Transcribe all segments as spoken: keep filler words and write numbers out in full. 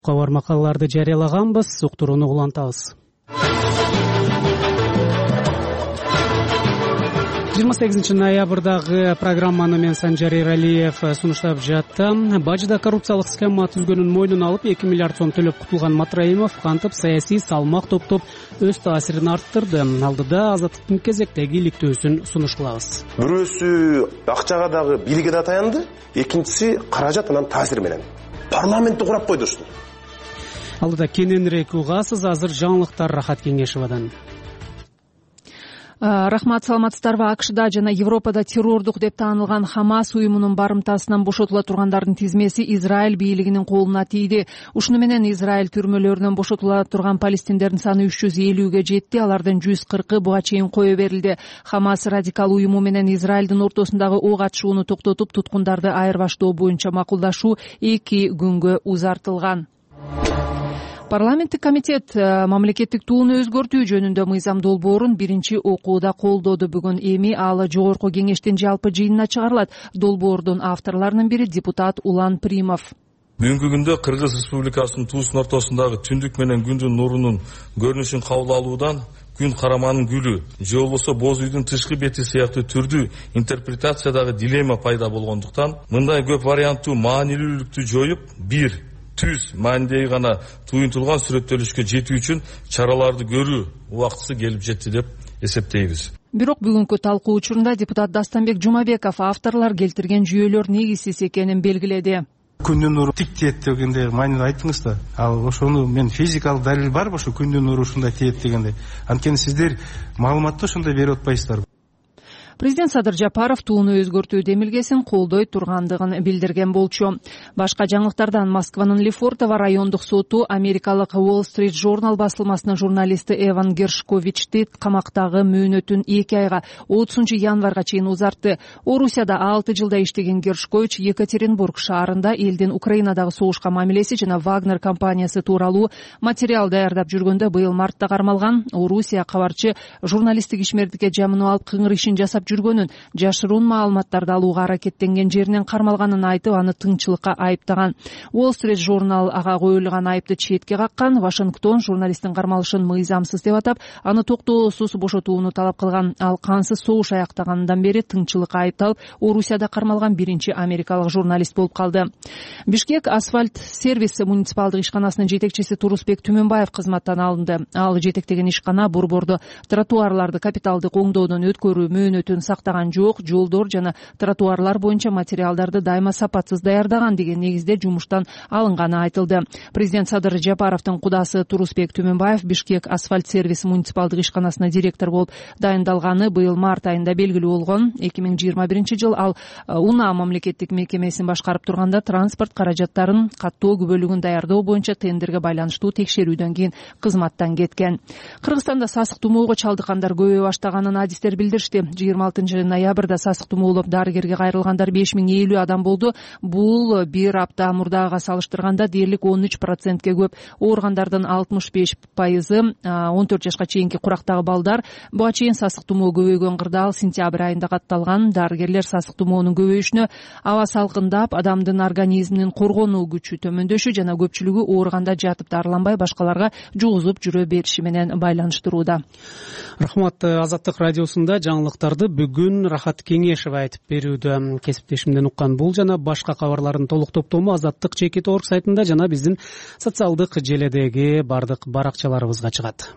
Кабар макалаларды жарыялаганбыз, уктурууну улантабыз. жыйырма сегизинчи ноябрдагы программаны мен Санжар Эралиев сунуштап жаттым. Бажыда коррупциялык схема түзгөнүн мойнуна алып эки миллиард сом төлөп кутулган Матраимов кантип саясий салмак топтоп өз таасирин арттырды. Алдыда Азаттыктын кезектеги иликтөөсүн сунуш кылабыз. Бирөөсү акчага дагы бийликке да таянды, экинчиси каражат анан таасир менен парламентти курап койду ушул. Алдыда кененирээк угасыз, азыр жаңылыктар Рахат Кеңешевадан. Рахмат, саламатсыздарбы? АКШда жана Европада террордук деп таанылган Хамас уюмунун барымтасынан бошотула тургандардын тизмеси Израиль бийлигинин колуна тийди. Ушуну менен Израиль түрмөлөрүнөн бошотула турган палестиндердин саны үч жүз элүүгө жетти. Алардын жүз кыркы буга чейин кое берилди. Хамас радикал уюму менен Израилдин ортосундагы ок атышууну токтотуп, туткундарды айырбаштоо боюнча макулдашуу эки күнгө узартылган. Парламенттик комитет мамлекеттик тууну өзгөртүү жөнүндө мыйзам долбоорун биринчи окууда колдоду. Бүгүн эми ал жогорку кеңештин жалпы жыйынына чыгарылат. Долбоордун авторларынын бири депутат Улан Примов. Бүгүнкү күндө Кыргыз Республикасынын туусун ортосундагы түндүк менен күндүн нурунун көрүнүшүн кабыл алуудан күн караманын гүлү же болбосо боз үйдүн тышкы бети сыяктуу түрдүү интерпретациядагы дилемма пайда болгондуктан мындай көп варианттуу маанилүүлүктү жоюп, бир түз маанидеги гана туюнтулган сүрөттөлүшкө жетүү үчүн чараларды көрүү убактысы келип жетти деп эсептейбиз. Бирок бүгүнкү талкуу учурунда депутат Дастанбек Жумабеков авторлор келтирген жүйөлөр негизсиз экенин белгиледи. Күндүн нуру тик тиет дегенде маанилүү айттыңыз да. Ал ошону мен физикалык далил барбы ошо күндүн нуру ушундай тиет дегенде? Анткени сиздер маалыматты ошондой берип атпайсыздарбы? Президент Садыр Жапаров тууну өзгөртүү демилгесин колдой тургандыгын билдирген болчу. Башка жаңылыктардан Москванын Лефортово райондук соту америкалык Wall Street Journal басылмасынын журналисти Эван Гершковичти камактагы мөөнөтүн эки айга отузунчу январга чейин узартты. Орусияда алты жылда иштеген Гершкович Екатеринбург шаарында элдин Украинадагы согушка мамилеси жана Вагнер компаниясы тууралуу материал даярдап жүргөндө быйыл мартта кармалган. Орусия кабарчы журналисттик ишмердикке жамынып алып кыңыр ишин жасап жүргөнүн, жашыруун маалыматтарды алууга аракеттенген жеринен кармалганын айтып, аны тыңчылыкка айыптаган. Wall Street Journal ага коюлган айыпты четке каккан. Вашингтон журналисттин кармалышын мыйзамсыз деп атап, аны токтоосуз бошотууну талап кылган. Ал кансыз согуш аяктагандан бери тыңчылыкка айыпталып, Орусияда кармалган биринчи америкалык журналист болуп калды. Бишкек асфальт сервис муниципалдык ишканасынын жетекчиси Турусбек Түмөнбаев кызматтан алынды. Ал жетектеген ишкана борбордо тротуарларды капиталдык оңдоодон өткөрүү мөөнөтүн сактаган жок, жолдор жана тротуарлар боюнча материалдарды дайыма сапатсыз даярдаган деген негизде жумуштан алынганы айтылды. Президент Садыр Жапаровдун кудасы Турусбек Түмөнбаев Бишкек асфальт сервис муниципалдык ишканасына директор болуп дайындалганы быйыл март айында белгилүү болгон. эки миң жыйырма биринчи жыл ал УНА мамлекеттик мекемесин башкарып турганда транспорт каражаттарын каттоо күбөлүгүн даярдоо боюнча тендерге байланыштуу текшерүүдөн кийин кызматтан кеткен. Кыргызстанда сасык тумоого чалдыккандар көбөйө баштаганын адистер билдиришти. жыйырма алтынчы ноябрда сасык тумоолоп дарыгерге кайрылгандар беш миң элүү адам болду. Бул бир апта мурдагыга салыштырганда дээрлик он үч процентке көп. Ооругандардын алтымыш беш пайызы он төрт жашка чейинки курактагы балдар. Буга чейин сасык тумоо көбөйгөн кырдаал сентябрь айында катталган. Дарыгерлер сасык тумоонун көбөйүшүнө аба салкындап, адамдын организминин коргонуу күчү төмөндөшү жана көпчүлүгү ооруганда жатып дарыланбай башкаларга жугузуп жүрө бериши менен байланыштырууда. Рахмат. Азаттык радиосунда жаңылыктарды бүгүн Рахат Кеңешева айтып берүүдө. Кесиптешимден уккан бул жана башка кабарлардын толук топтому Азаттык чекит орг сайтында жана биздин социалдык желедеги бардык баракчаларыбызга чыгат.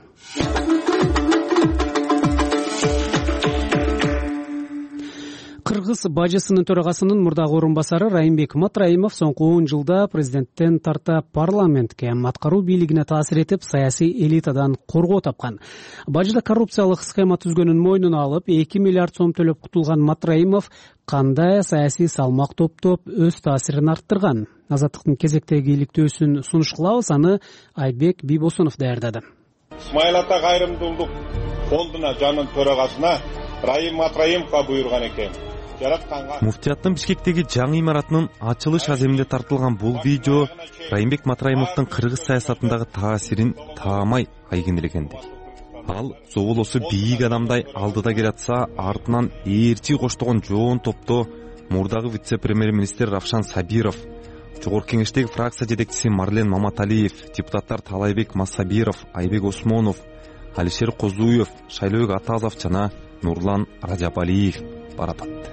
Кыргыз бажысынын төрагасынын мурдагы орун басары Райымбек Матраимов соңку он жылда президенттен тарта парламентке, аткаруу бийлигине таасир этип, саясий элитадан коргоо тапкан. Бажыда коррупциялык схема түзгөнүн мойнуна алып, эки миллиард сом төлөп кутулган Матраимов кандай саясий салмак топтоп өз таасирин арттырган? Азаттыктын кезектеги иликтөөсүн сунуш кылабыз, аны Айбек Бийбосунов даярдады. Исмаил Ата кайрымдуулук фондуна жанын төрагасына Райым Матраимовго буйруган экен. Муфтияттын Бишкектеги жаңы имаратынын ачылыш аземинде тартылган бул видео Райымбек Матраимовдун кыргыз саясатындагы таасирин таамай айгинелегенди. Ал зоболосу бийик адамдай алдыда келатса, артынан ээрчи коштогон жоон топто мурдагы вице-премьер-министр Равшан Сабиров, Жогорку кеңештеги фракция жетекчиси Марлен Маматалиев, депутаттар Талайбек Массабиров, Айбек Осмонов, Алишер Козуев, Шайлообек Атазов жана Нурлан Ражабалиев баратат.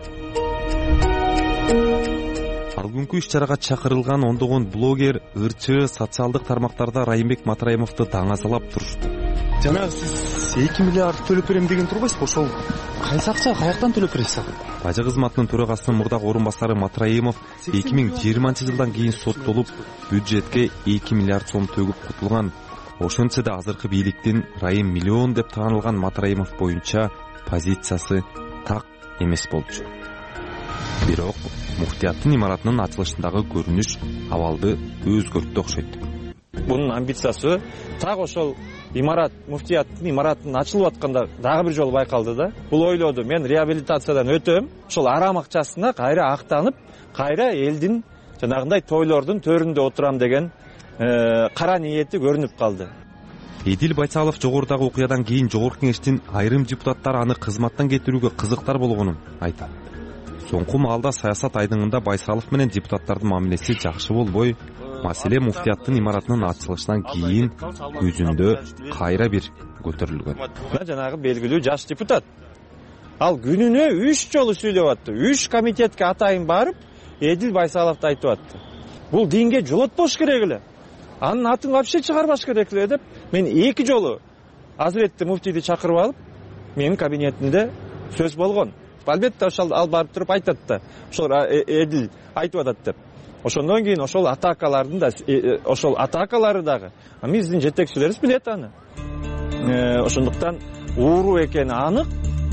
Ал күнкү иш-чарага чакырылган ондогон блогер, ырчы социалдык тармактарда Райымбек Матраимовду даңазалап турушту. Жанагы сиз эки миллиард төлөп берем деген турбайсызбы? Ошол кайсы акча, каяктан төлөп бересиз? Бажы кызматынын төрагасынын мурдагы орун басары Матраимов эки миң жыйырманчы жылдан кийин соттолуп, бюджетке эки миллиард сом төгүп кутулган. Ошентсе да азыркы бийликтин Райым миллион деп таанылган Матраимов боюнча позициясы так эмес болчу. Бирок муфтияттын имаратынын ачылышындагы көрүнүш абалды өзгөрттү окшойт. Бунун амбициясы так ошол имарат, муфтияттын имаратынын ачылып атканда дагы бир жолу байкалды да. Бул ойлоду, мен реабилитациядан өтөм, ошол арам акчасына кайра актанып, кайра элдин жанагындай тойлордун төрүндө отурам деген кара ниети көрүнүп калды. Эдил Байсалов жогорудагы окуядан кийин жогорку кеңештин айрым депутаттары аны кызматтан кетирүүгө кызыктар болгонун айтат. Соңку маалда саясат айдыңында Байсалов менен депутаттардын мамилеси жакшы болбой, маселе муфтияттын имаратынын ачылышынан кийин көзүндө кайра бир көтөрүлгөн. Мына жанагы белгилүү жаш депутат. Ал күнүнө үч жолу сүйлөп атты. үч комитетке атайын барып, Эдил Байсаловду айтып атты. Бул динге жолотпош керек эле. Анын атын вообще чыгарбаш керек эле деп, мен эки жолу Азыретти муфтийди чакырып алып, менин кабинетимде сөз болгон. Албетте ошол ал барып туруп айтат да, ошол Эдил айтып атат деп. Ошондон кийин ошол атакалардын да, ошол атакалары дагы биздин жетекчилерибиз билет аны. Ошондуктан ууруу экени анык.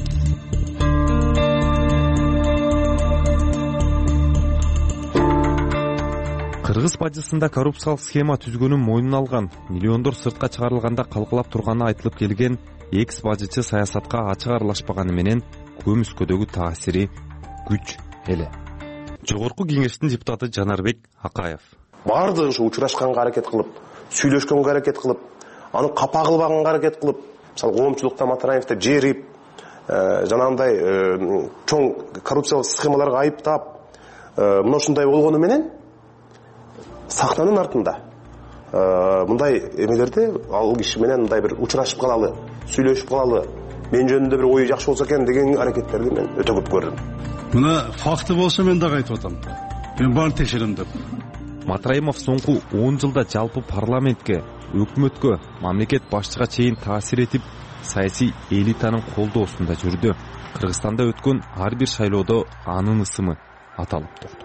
Кыргыз бажысында коррупциялык схема түзгөнүн мойнуна алган, миллиондор сыртка чыгарылганда калкалап турганы айтылып келген экс бажычы саясатка ачык аралашпаганы менен көмүскөдөгү таасири күч эле. Жогорку кеңештин депутаты Жанарбек Акаев баардыгы ушу учурашканга аракет кылып, сүйлөшкөнгө аракет кылып, аны капа кылбаганга аракет кылып, мисалы коомчулукта Матраимовду жерип, жанагындай чоң коррупциялык схемаларга айыптап, мына ушундай болгону менен сахнанын артында мындай эмелерде ал киши менен мындай бир учурашып калалы, сүйлөшүп калалы, мен жөнүндө бир ою жакшы болсо экен деген аракеттерди мен өтө көп көрдүм. Мына факты болсо мен дагы айтып атам. Мен баарын текшерем деп. Матраимов соңку он жылда жалпы парламентке, өкмөткө, мамлекет башчыга чейин таасир этип, саясий элитанын колдоосунда жүрдү. Кыргызстанда өткөн ар бир шайлоодо анын ысымы аталып турду.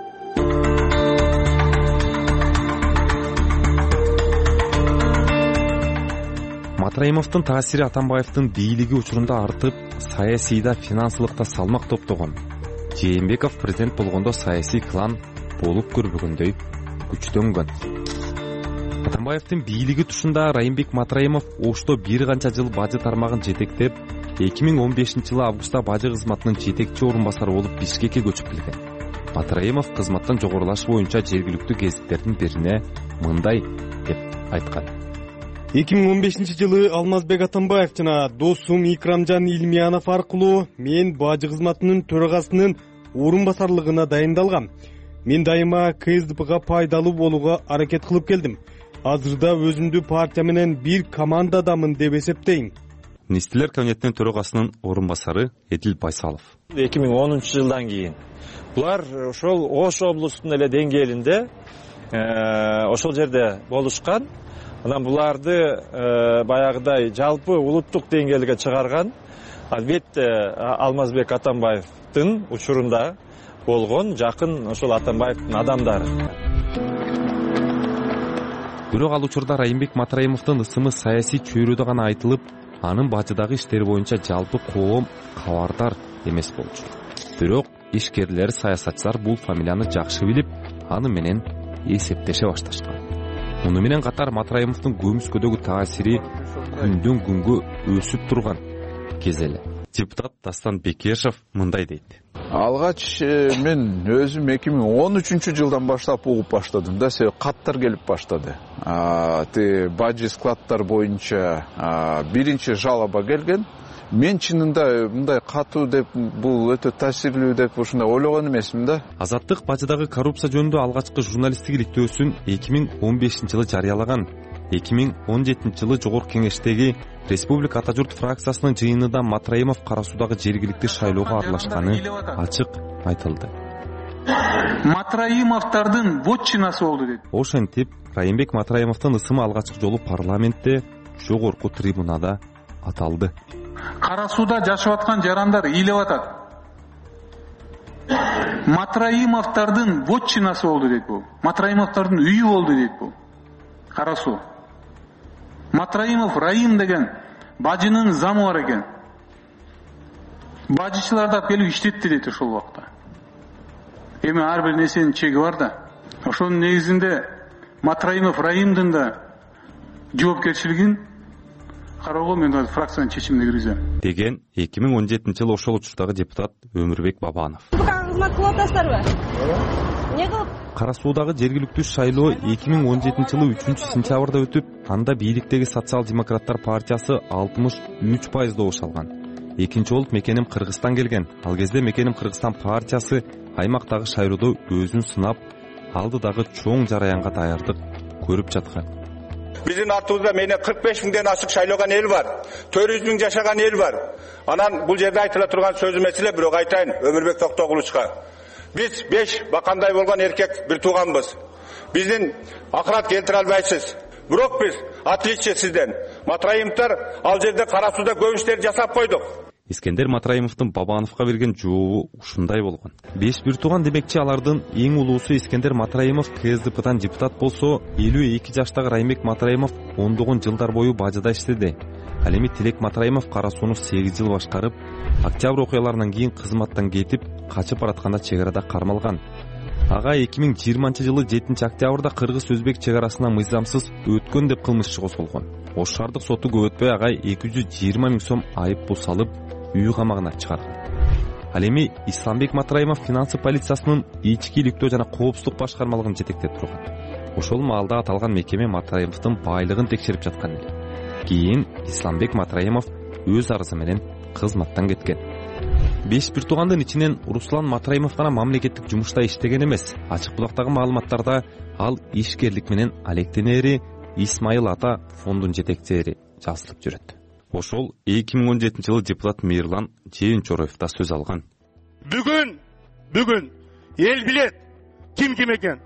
Матраимовдун таасири Атамбаевдин бийлиги учурунда артып, саясийда, финансылыкта салмак топтогон. Жээнбеков президент болгондо саясий клан болуп көрбөгөндөй күчтөнгөн. Атамбаевдин бийлиги тушунда Райымбек Матраимов Ошто бир канча жыл бажы тармагын жетектеп, эки миң он бешинчи жылы августта бажы кызматынын жетекчи орун басары болуп Бишкекке көчүп келген. Матраимов кызматтан жогорулаш боюнча жергиликтүү гезиттердин бирине мындай деп айткан. эки миң он бешинчи жылы Алмазбек Атамбаев жана досум Икрамжан Илмиянов аркылуу мен бажы кызматынын төрагасынын орун басарлыгына дайындалгам. Мен дайыма КСДПга пайдалуу болууга аракет кылып келдим. Азырда өзүмдү партия менен бир командадамын деп эсептейм. Министрлер кабинетинин төрагасынын орун басары Эдил Байсалов. эки миң онунчу жылдан кийин булар ошол Ош облустунун эле деңгээлинде ошол жерде болушкан. Анан буларды баягыдай жалпы улуттук деңгээлге чыгарган албетте Алмазбек Атамбаевдин учурунда болгон жакын ошол Атамбаевдин адамдары. Бирок ал учурда Райымбек Матраимовдун ысымы саясий чөйрөдө гана айтылып, анын бажыдагы иштери боюнча жалпы коом кабардар эмес болчу. Бирок ишкерлер, саясатчылар бул фамилияны жакшы билип, аны менен эсептеше башташкан. Муну менен катар Матраимовдун көмүскөдөгү таасири күндөн күнгө өсүп турган кез эле. Депутат Дастан Бекешев мындай дейт. алгач мен өзүм эки миң он үчүнчү жылдан баштап угуп баштадым да, себеби каттар келип баштады. Ти бажы складдар боюнча биринчи жалоба келген. Мен чынында мындай катуу деп, бул өтө таасирлүү деп ушундай ойлогон эмесмин да. Азаттык бажыдагы коррупция жөнүндө алгачкы журналисттик иликтөөсүн эки миң он бешинчи жылы жарыялаган. эки миң он жетинчи жылы Жогорку Кеңештеги Республика Ата журт фракциясынын жыйынында Матраимов кара суудагы жергиликтүү шайлоого аралашканы ачык айтылды. Матраимовдордун вотчинасы болду деп. Ошентип, Райымбек Матраимовдун ысымы алгачкы жолу парламентте, жогорку трибунада аталды. Кара сууда жашап аткан жарандар ыйлап атат. Матраимовдордун вотчинасы болду дейт бул. Матраимовдордун үйү болду дейт бул. Кара суу. Матраимов Раим деген бажынын замы бар экен. Бажычыларды келип иштетти дейт ошол убакта. Эми ар бир нерсенин чеги бар да. Ошонун негизинде Матраимов Раимдин да жоопкерчилигин кароого мен фракциянын чечимине киргизем деген эки миң он жетинчи жылы ошол учурдагы депутат Өмүрбек Бабанов. Кызмат кылып атасыздарбы? Эмне кылып? Кара суудагы жергиликтүү шайлоо эки миң он жетинчи жылы үчүнчү сентябрда өтүп, анда бийликтеги социал-демократтар партиясы алтымыш үч пайыз добуш алган. Экинчи болуп Мекеним Кыргызстан келген. Ал кезде Мекеним Кыргызстан партиясы аймактагы шайлоодо өзүн сынап, алдыдагы чоң жараянга даярдык көрүп жаткан. Биздин артыбызда менен кырк беш миңден ашык шайлогон эл бар. төрт жүз миң жашаган эл бар. Анан бул жерде айтыла турган сөз эмес эле, бирок айтайын Өмүрбек Токтогулучка. Биз беш бакандай болгон эркек бир тууганбыз. Биздин акырат келтире албайсыз. Бирок биз отличие сизден Матраимовдор ал жерде кара сууда көп иштер жасап койдук. Искендер Матраимовдун Бабановго берген жообу ушундай болгон. Беш бир тууган демекчи, алардын эң улуусу Искендер Матраимов КСДПдан депутат болсо, элүү эки жаштагы Райымбек Матраимов ондогон жылдар бою бажыда иштеди. Ал эми Тилек Матраимов кара сууну сегиз жыл башкарып, октябрь окуяларынан кийин кызматтан кетип, качып баратканда чек арада кармалган. Ага эки миң жыйырманчы жылы жетинчи октябрда кыргыз-өзбек чек арасына мыйзамсыз өткөн деп кылмыш иши козголгон. Ош шаардык соту көп өтпөй ага эки жүз жыйырма миң сом айып пул салып, үй камагына чыгарган. Ал эми Исламбек Матраимов финансы полициясынын ички иликтөө жана коопсуздук башкармалыгын жетектеп турган. Ошол маалда аталган мекеме Матраимовдун байлыгын текшерип жаткан эле. Кийин Исламбек Матраимов өз арызы менен кызматтан кеткен. Беш бир туугандын ичинен Руслан Матраимов гана мамлекеттик жумушта иштеген эмес. Ачык булактагы маалыматтарда ал ишкерлик менен алектенери Исмайыл Ата фондун жетекчиси жазылып жүрөт. Ошол эки миң он жетинчи жылы депутат Мирлан Жээнчороев да сөз алган. Бүгүн, бүгүн эл билет ким ким экен.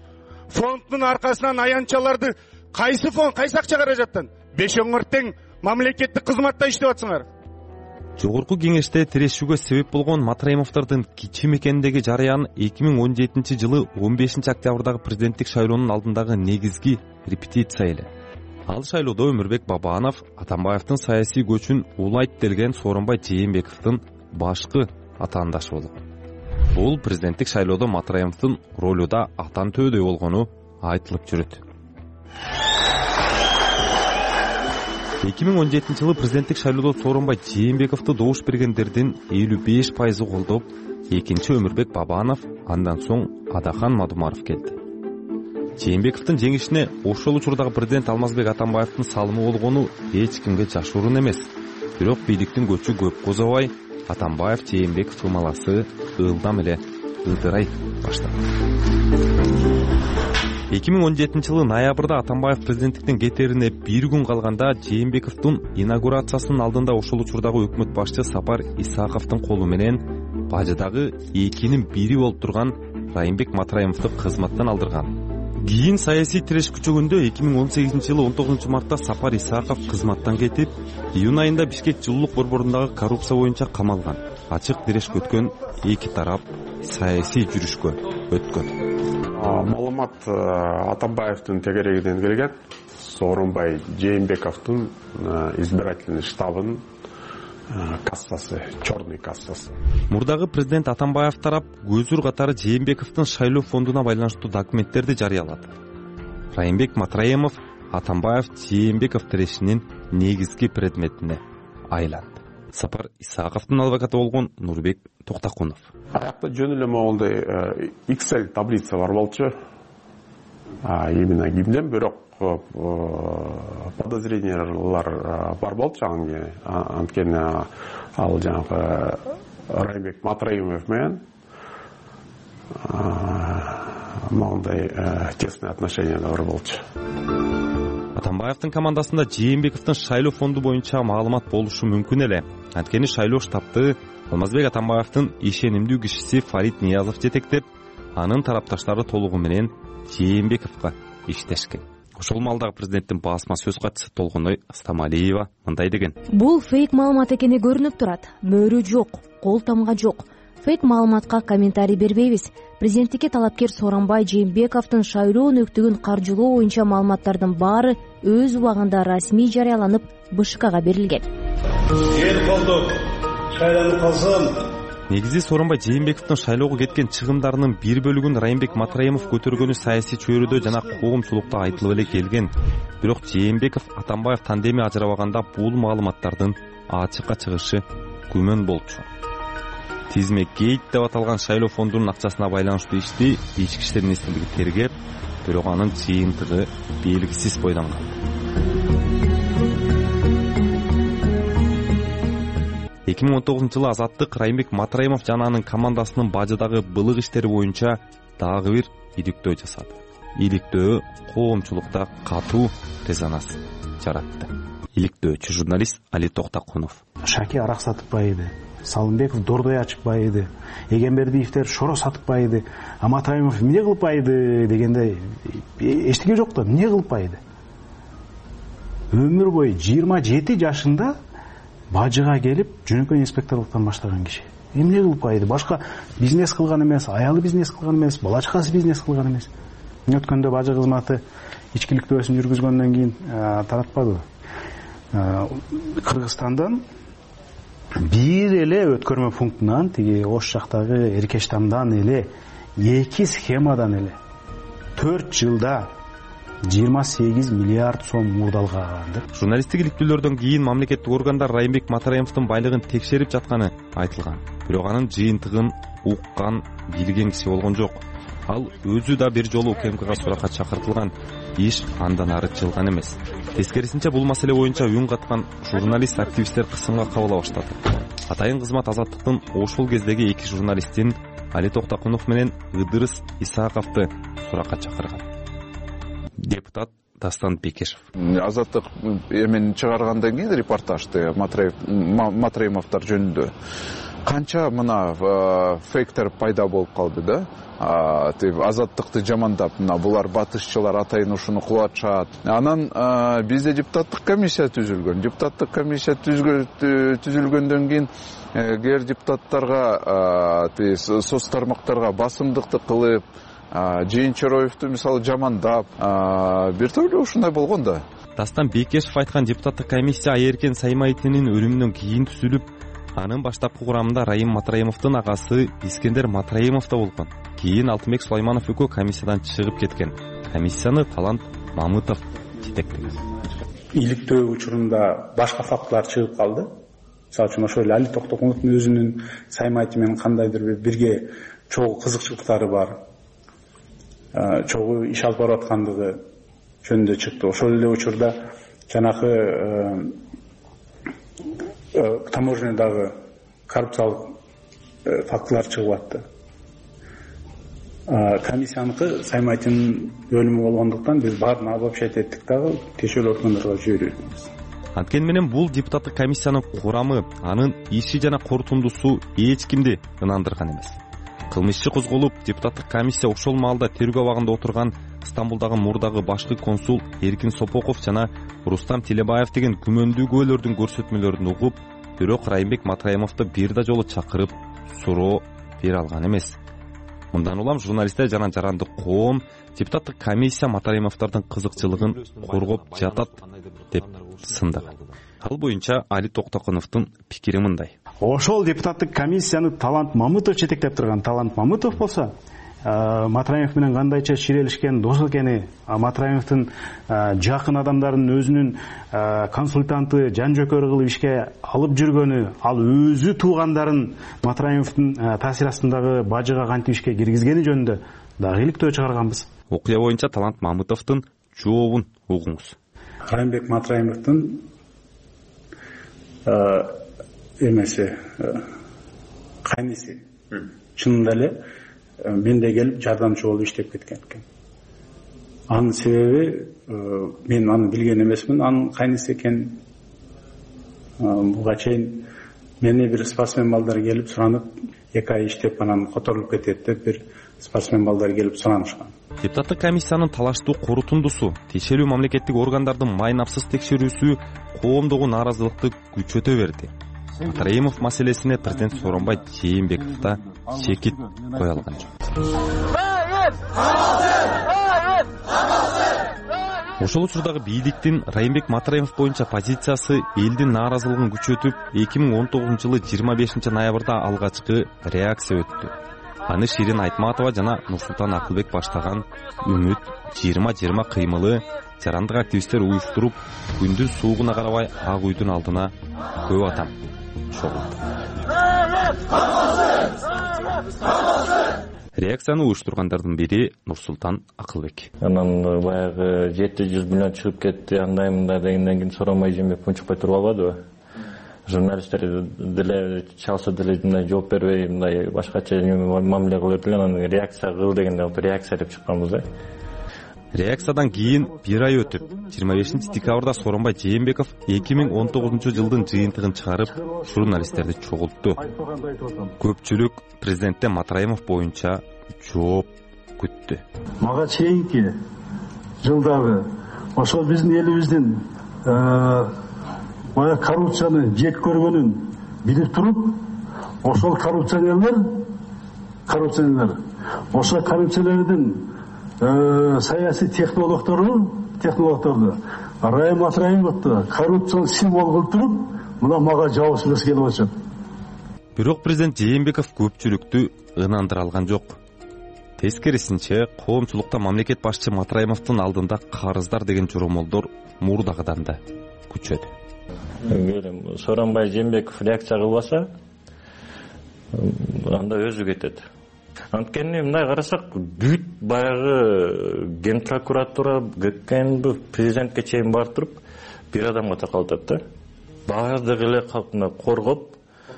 Фонддун аркасынан аянтчаларды кайсы фонд, кайсы акча каражаттан? Бешөңөр тең мамлекеттик кызматта иштеп атсыңар. Жогорку Кеңеште тирешүүгө себеп болгон Матраимовдордун кичи мекендеги жарыян эки миң он жетинчи жылы он бешинчи октябрдагы президенттик шайлоонун алдындагы негизги репетиция эле. Ал шайлоодо Өмүрбек Бабанов Атамбаевдин саясий көчүн улайт делген Сооронбай Жээнбековдун башкы атаандашы болгон. Бул президенттик шайлоодо Матраимовдун ролу да атан төөдөй болгону айтылып жүрөт. эки миң он жетинчи жылы президенттик шайлоодо Сооронбай Жээнбековду добуш бергендердин элүү беш пайызы колдоп, экинчи Өмүрбек Бабанов, андан соң Адахан Мадумаров келди. Жээнбековдун жеңишине ошол учурдагы президент Алмазбек Атамбаевдин салымы болгону эч кимге жашыруун эмес. Бирок бийликтин көчү көп козобой, Атамбаев Жээнбеков ымаласы ылдам эле ылдырай баштады. эки миң он жетинчи жылы ноябрда Атамбаев президенттиктен кетерине бир күн калганда Жээнбековдун инаугурациясынын алдында ошол учурдагы өкмөт башчы Сапар Исаковдун колу менен бажыдагы экинин бири болуп турган Райымбек Матраимовду кызматтан алдырган. Кийин саясий тиреш күчөгөндө эки миң он сегизинчи жылы он тогузунчу мартта Сапар Исаков кызматтан кетип, июнь айында Бишкек жылуулук борборундагы коррупция боюнча камалган. Ачык тиреш өткөн эки тарап саясий жүрүшкө өткөн. Маалымат Атамбаевдин тегерегинен келген. Сооронбай Жээнбековдун избирательный штабынын кассасы, черный кассасы. Мурдагы президент Атамбаев тарап көзүр катары Жээнбековдун шайлоо фондуна байланыштуу документтерди жарыялады. Райымбек Матраимов Атамбаев Жээнбеков тирешинин негизги предметине айланды. Сапар Исаковдун адвокаты болгон Нурбек Токтокунов. Аякта жөн эле могундай Excel таблица бар болчу. Именно кимден, бирок подозрениялар бар болчу. Анткени ал жанагы Райымбек Матраимов менен могундай тесный отношениялар бар болчу. Атамбаевдин командасында Жээнбековдун шайлоо фонду боюнча маалымат болушу мүмкүн эле. Анткени шайлоо штабты Алмазбек Атамбаевдин ишенимдүү кишиси Фарид Ниязов жетектеп, анын тарапташтары толугу менен Жээнбековго иштешкен. Ошол маалдагы президенттин басма сөз катчысы Толгоной Астамалиева мындай деген: Бул фейк маалымат экени көрүнүп турат. Мөөрү жок, кол тамга жок. Фейк маалыматка комментарий бербейбиз. Президенттикке талапкер Сооронбай Жээнбековдун шайлоо өнөктүгүн каржылоо боюнча маалыматтардын баары өз убагында расмий жарыяланып БШКга берилген. Эл колдоп шайланып калсын. Негизи Сооронбай Жээнбековдун шайлоого кеткен чыгымдарынын бир бөлүгүн Райымбек Матраимов көтөргөнү саясий чөйрөдө жана коомчулукта айтылып эле келген. Бирок Жээнбеков Атамбаев тандеми ажырабаганда бул маалыматтардын ачыкка чыгышы күмөн болчу. Тизме Гейт деп аталган шайлоо фондунун акчасына байланыштуу ишти Ички иштер министрлиги тергеп, бирок анын жыйынтыгы белгисиз бойлонгон. эки миң он тогузунчу жылы Азаттык Райымбек Матраимов жана анын командасынын бажыдагы былык иштери боюнча дагы бир иликтөө жасады. Иликтөө коомчулукта катуу резонанс жаратты. Иликтөөчү журналист Али Токтокунов. Шаки арак сатып байыды. Салымбеков дордой ачып байыды. Эгембердиевдер шоро сатып байыды. А Матраимов эмне кылып байыды дегенде эчтеке жок да, эмне кылып байыды? Өмүр бою жыйырма жети жашында бажыга келип жөнөкөй инспекторлуктан баштаган киши. Эмне кылып байыды? Башка бизнес кылган эмес, аялы бизнес кылган эмес, бала чакасы бизнес кылган эмес. Өткөндө бажы кызматы ичкиликтөөсүн жүргүзгөндөн кийин таратпады. Кыргызстандан бир эле өткөрмө пунктунан, тиги Ош жактагы Эркештамдан эле эки схемадан эле төрт жылда жыйырма сегиз миллиард сом мурдалган. Журналисттик иликтөөлөрдөн кийин мамлекеттик органдар Райымбек Матраимовдун байлыгын текшерип жатканы айтылган. Бирок анын жыйынтыгын уккан, билген киши болгон жок. Ал өзү да бир жолу УКМКга суракка чакыртылган. Иш андан ары жылган эмес. Тескерисинче бул маселе боюнча үн каткан журналист активисттер кысымга кабыла баштады. Атайын кызмат Азаттыктын ошол кездеги эки журналистин Али Токтокунов менен Ыдырыс Исаковду суракка чакырган. Депутат Дастан Бекешев. Азаттык эмен чыгаргандан кийин репортажды Матраимовдор жөнүндө канча мына фейктер пайда болуп калды да. Азаттыкты жамандап, мына булар батышчылар атайын ушуну кулатышат. Анан бизде депутаттык комиссия түзүлгөн. Депутаттык комиссия түзүлгөндөн кийин кээ депутаттарга, соц тармактарга басымдыкты кылып, Жээнчороевду мисалы жамандап, бир тойло ушундай болгон да. Дастан Бекешев айткан депутаттык комиссия Айеркен Саймайтинин өлүмүнөн кийин түзүлүп, анын баштапкы курамында Райым Матраимовдун агасы Искендер Матраимов да болгон. Кийин Алтынбек Сулайманов экөө комиссиядан чыгып кеткен. Комиссияны Талант Мамытов жетектеген. Иликтөө учурунда башка фактылар чыгып калды. Мисалы үчүн ошол Али Токтокуновдун өзүнүн Саймайти менен кандайдыр бирге чогуу кызыкчылыктары бар. Чогуу иш алып барып аткандыгы жөнүндө чыкты. Ошол эле учурда жанагы таможнядагы коррупциялык фактылар чыгып атты. Комиссияныкы Саймайтинин өлүмү болгондуктан биз баарын обобщать эттик дагы тиешелүү органдарга жиберебиз. Анткени менен бул депутаттык комиссиянын курамы, анын иши жана корутундусу эч кимди ынандырган эмес. Кылмыш иши козголуп, депутаттык комиссия ошол маалда тергөө абагында отурган Стамбулдагы мурдагы башкы консул Эркин Сопоков жана Рустам Телебаев деген күмөндүү күбөлөрдүн көрсөтмөлөрүн угуп, бирок Райымбек Матраимовду бир да жолу чакырып суроо бере алган эмес. Мындан улам журналисттер жана жаранды коом депутаттык комиссия Матраимовдордун кызыкчылыгын коргоп жатат деп сындаган. Ал боюнча Али Токтокуновдун пикири мындай. Ошол депутаттык комиссияны Талант Мамытов жетектеп турган. Талант Мамытов болсо, Матраимов менен кандайча ширелишкен дос экени, Матраимовдун жакын адамдарынын өзүнүн консультанты жан жөкөрү кылып ишке алып жүргөнү, ал өзү туугандарын Матраимовдун таасир астындагы бажыга кантип ишке киргизгени жөнүндө дагы иликтөө чыгарганбыз. Окуя боюнча Талант Мамытовдун жообун угуңуз. Райымбек Матраимовдун эмеси кайниси чынында эле менде келип жардамчы болуп иштеп кеткен экен. Анын себеби мен аны билген эмесмин, анын кайниси экен. Буга чейин мени бир спортсмен балдар келип суранып, эки ай иштеп анан которулуп кетет деп бир спортсмен балдар келип суранышкан. Депутаттык комиссиянын талаштуу корутундусу, тиешелүү мамлекеттик органдардын майнапсыз текшерүүсү коомдогу нааразылыкты күчөтө берди. Матраимов маселесине президент Сооронбай Жээнбеков да чекит кое алган жок. Ошол учурдагы бийликтин Райымбек Матраимов боюнча позициясы элдин нааразылыгын күчөтүп, эки миң он тогузунчу жылы жыйырма бешинчи ноябрда алгачкы реакция өттү. Аны Ширин Айтматова жана Нурсултан Акылбек баштаган Үмүт жыйырма жыйырма кыймылы жарандык активисттер уюштуруп, күндүн суугуна карабай Ак үйдүн алдына көп атам чогулду. Реакцияны уюштургандардын бири Нурсултан Акылбек. Анан баягы жети жүз миллион чыгып кетти, андай мындай дегенден кийин Сооронбай Жээнбеков чыкпай туруп албадыбы? Журналисттер деле чалса деле мындай жооп бербей, мындай башкача мамиле кылып эле анан реакция кыл дегенде реакция деп чыкканбыз да. Реакциядан кийин бир ай өтүп, жыйырма бешинчи декабрда Сооронбай Жээнбеков эки миң он тогузунчу жылдын жыйынтыгын чыгарып, журналисттерди чогултту. Көпчүлүк президенттен Матраимов боюнча жооп күттү. Мага чейинки жылдагы ошол биздин элибиздин бая коррупцияны жек көргөнүн билип туруп, ошол коррупционерлер, коррупционерлер, ошол коррупциялердин саясий технологдору, технологдорду Райым Матраимовду коррупциянын символ кылып туруп, мына мага жабыш берсе келип атышат. Бирок президент Жээнбеков көпчүлүктү ынандыра алган жок. Тескерисинче, коомчулукта мамлекет башчы Матраимовдун алдында карыздар деген жоромолдор мурдагыдан да күчөдү. Сооронбай Жээнбеков реакция кылбаса, анда өзү кетет. Анткени мындай карасак, бүт баягы ген прокуратура, ГКНБ, президентке чейин барып туруп, бир адамга такалып атат да. Баардыгы эле калкына коргоп,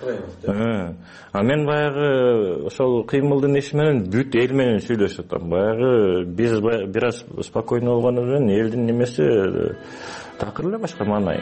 а мен баягы ошол кыймылдын иши менен бүт эл менен сүйлөшүп атам. Баягы биз бир аз спокойно болгону менен элдин немеси такыр эле башка маанайы.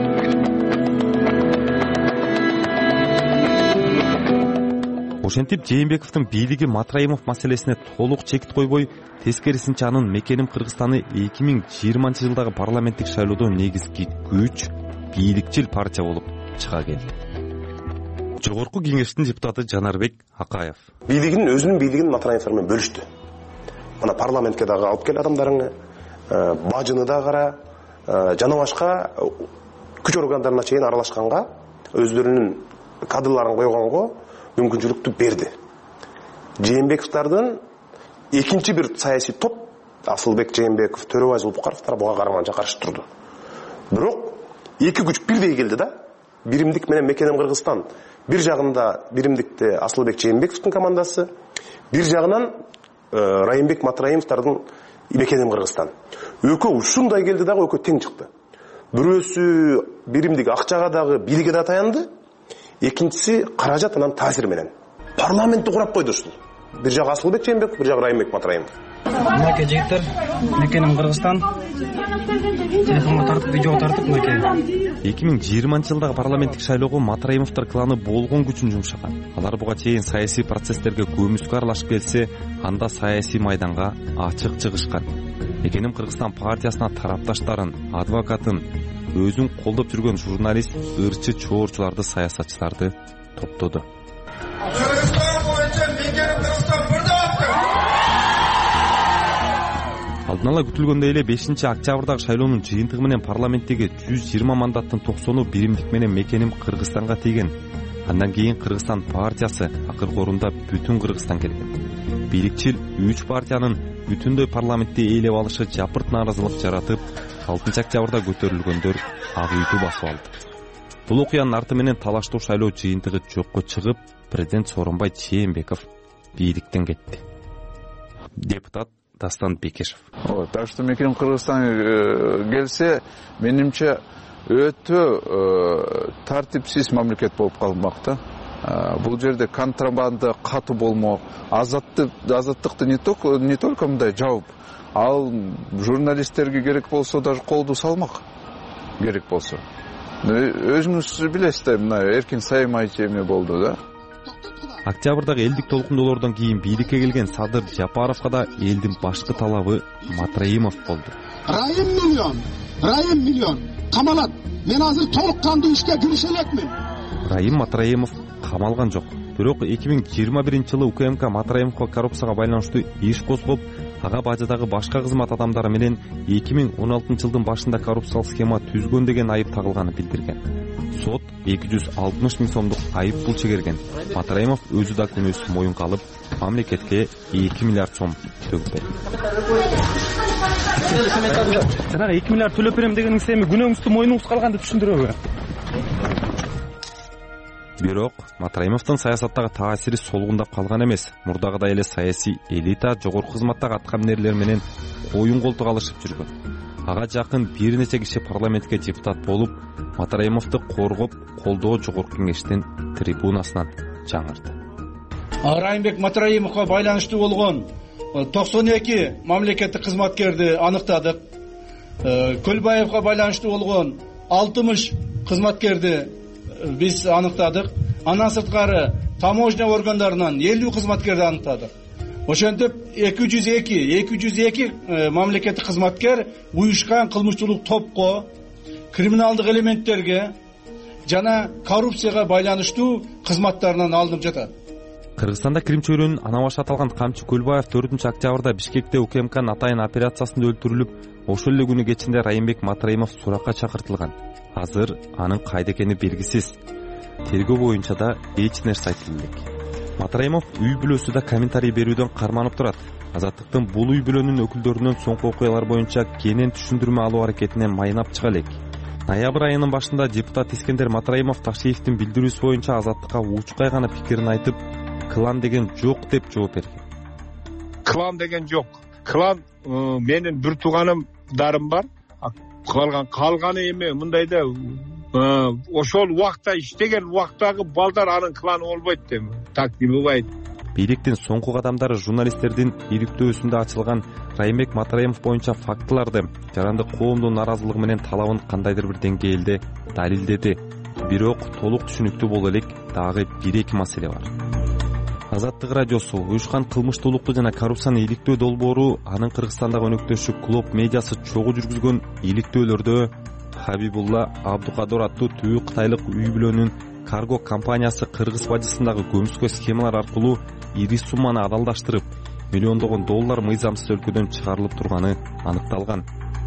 Ошентип Жээнбековдун бийлиги Матраимов маселесине толук чекит койбой, тескерисинче анын мекеним Кыргызстаны эки миң жыйырманчы жылдагы парламенттик шайлоодо негизги күч, бийликчил партия болуп чыга келди. Жогорку кеңештин депутаты Жанарбек Акаев. Бийлигин өзүнүн бийлигин Матраимовдор менен бөлүштү. Мына парламентке дагы алып кел адамдарыңы, бажыны да кара, жана башка күч органдарына чейин аралашканга, өздөрүнүн кадрларын койгонго мүмкүнчүлүктү берди. Жээнбековдардын экинчи бир саясий топ, Асылбек Жээнбеков, Төрөбай Зулпукаровдор буга караманча каршы турду. Бирок эки күч бирдей келди да. Биримдик менен Мекеним Кыргызстан. Бир жагында биримдикте Асылбек Жээнбековдун командасы, бир жагынан Райымбек Матраимовдордун Мекеним Кыргызстан. Экөө ушундай келди дагы экөө тең чыкты. Бирөөсү биримдик акчага дагы бийликке да таянды. Экинчиси каражат анан таасир менен. Парламентти курап койду ушул. Бир жагы Асылбек Жээнбеков, бир жагы Райымбек Матраимов. Мынакей жигиттер, Мекеним Кыргызстан. Телефонго тартып, видеого тартып мынакей. эки миң жыйырманчы жылдагы парламенттик шайлоого Матраимовдор кланы болгон күчүн жумшаган. Алар буга чейин саясий процесстерге көмүскө аралашып келсе, анда саясий майданга ачык чыгышкан. Мекеним Кыргызстан партиясына тарапташтарын, адвокатын, өзүн колдоп жүргөн журналист, ырчы чоорчуларды, саясатчыларды топтоду. Алдын ала күтүлгөндөй эле бешинчи октябрдагы шайлоонун жыйынтыгы менен парламенттеги жүз жыйырма мандаттын токсону биримдик менен Мекеним Кыргызстанга тийген. Андан кийин Кыргызстан партиясы акыркы орунда бүтүн Кыргызстан келген. Бийликчил үч партиянын бүтүндөй парламентти ээлеп алышы жапырт нааразылык жаратып, алтынчы октябрда көтөрүлгөндөр ак үйдү басып алды. Бул окуянын арты менен талаштуу шайлоо жыйынтыгы жокко чыгып, президент Сооронбай Жээнбеков бийликтен кетти. Депутат Дастан Бекешев. Так что Мекем Кыргызстан келсе, менимче өтө тартипсиз мамлекет болуп калмакта. Бул жерде контрабанда катуу болмок, азаттыкты не только не только мындай жабып, ал журналисттерге керек болсо даже колду салмак керек болсо. Өзүңүз билесиз да, мына эркин саймай эме болду да. Октябрдагы элдик толкундоолордон кийин бийликке келген Садыр Жапаровго да элдин башкы талабы Матраимов болду. Райым миллион, Райым миллион камалат. Мен азыр толук кандуу ишке кирише элекмин. Райым Матраимов камалган жок. Бирок эки миң жыйырма биринчи жылы УКМК Матраимовго коррупцияга байланыштуу иш козгоп, ага бажыдагы башка кызмат адамдары менен эки миң он алтынчы жылдын башында коррупциялык схема түзгөн деген айып тагылганын билдирген. Сот эки жүз алтымыш миң сомдук айып пул чегерген. Матраимов өзү да күнөөсүн моюнга алып, мамлекетке эки миллиард сом төгүп берди. Жанагы эки миллиард төлөп берем дегениңиз эми күнөөңүздү моюнуңузга алганды түшүндүрөбү? Бирок Матраимовдун саясаттагы таасири солгундап калган эмес. Мурдагыдай эле саясий элита жогорку кызматтагы аткаминерлер менен оюн колтук алышып жүргөн. Ага жакын бир нече киши парламентке депутат болуп, Матраимовду коргоп, колдоо жогорку кеңештин трибунасынан жаңырды. Райымбек Матраимовго байланыштуу болгон токсон эки мамлекеттик кызматкерди аныктадык. Көлбаевго байланыштуу болгон алтымыш кызматкерди биз аныктадык. Андан сырткары таможня органдарынан элүү кызматкерди аныктадык. Ошентип эки жүз эки эки жүз эки мамлекеттик кызматкер уюшкан кылмыштуулук топко, криминалдык элементтерге жана коррупцияга байланыштуу кызматтарынан алынып жатат. Кыргызстанда Крим чөйрөнүн ана башы аталган Камчы Көлбаев төртүнчү октябрда Бишкекте УКМКнын атайын операциясында өлтүрүлүп, ошол эле күнү кечинде Райымбек Матраимов суракка чакыртылган. Азыр анын кайда экени белгисиз. Тергөө боюнча да эч нерсе айтылбайт элек. Матраимов үй бүлөсү да комментарий берүүдөн карманып турат. Азаттыктын бул үй бүлөнүн өкүлдөрүнөн соңку окуялар боюнча кенен түшүндүрмө алуу аракетинен майнап чыга элек. Ноябрь айынын башында депутат Искендер Матраимов Ташиевдин билдирүүсү боюнча Азаттыкка учкай гана пикирин айтып, клан деген жок деп жооп берген. Клан деген жок. Клан менин бир тууганымдарым бар. Калган калганы эме мындайда ошол убакта иштеген убактагы балдар анын кланы болбойт дейм. Так не бывает. Бийликтин соңку кадамдары журналисттердин иликтөөсүндө ачылган Райымбек Матраимов боюнча фактыларды, жарандык коомдун наразылыгы менен талабын кандайдыр бир деңгээлде далилдеди. Бирок толук түшүнүктүү боло элек дагы бир-эки маселе бар. Азаттык радиосу уюшкан кылмыштуулукту жана коррупцияны иликтөө долбоору анын Кыргызстандагы өнөктөшү Клоп медиасы чогуу жүргүзгөн иликтөөлөрдө Хабибулла Абдукадыр аттуу түү кытайлык үй бүлөнүн карго компаниясы Кыргыз бажысындагы көмүскө схемалар аркылуу ири сумманы адалдаштырып, миллиондогон доллар мыйзамсыз өлкөдөн чыгарылып турганы аныкталган.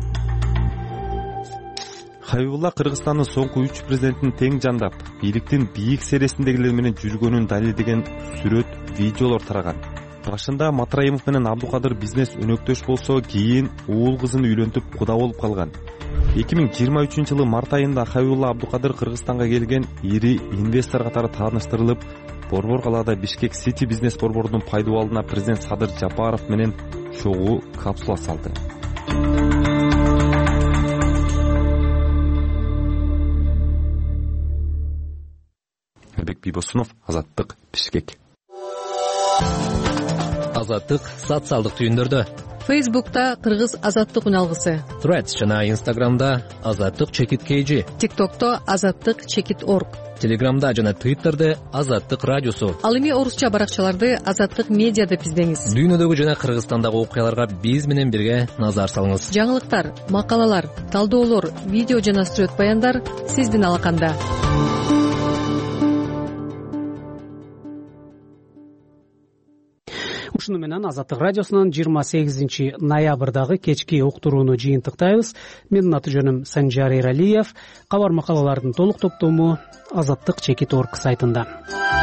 Хабибулла Кыргызстандын соңку үч президентин тең жандап, бийликтин бийик сересиндегилер менен жүргөнүн далилдеген сүрөт, видеолор тараган. Башында Матраимов менен Абдукадыр бизнес өнөктөш болсо, кийин уул кызын үйлөнтүп куда болуп калган. эки миң жыйырма үчүнчү жылы март айында Хабибулла Абдукадыр Кыргызстанга келген ири инвестор катары тааныштырылып, Борбор калаада Бишкек Сити бизнес борборунун пайдубалына президент Садыр Жапаров менен чогуу капсула салды. Бек Бибосунов, Азаттык, Бишкек. Азаттык социалдык түйүндөрдө. Фейсбукта Кыргыз Азаттык үналгысы. Threads жана Инстаграмда Азаттык чекит kg. ТикТокто Азаттык чекит орг. Телеграмда жана Твиттерде Азаттык радиосу. Ал эми орусча баракчаларды Азаттык медиа деп издеңиз. Дүйнөдөгү жана Кыргызстандагы окуяларга биз менен бирге назар салыңыз. Жаңылыктар, макалалар, талдоолор, видео жана сүрөт баяндар сиздин алаканда. ушуну менен Азаттык радиосунун жыйырма сегизинчи ноябрдагы кечки уктурууну жыйынтыктайбыз. Менин аты жөнүм Санжар Эралиев. Кабар макалалардын толук топтому Азаттык чекит орг сайтында.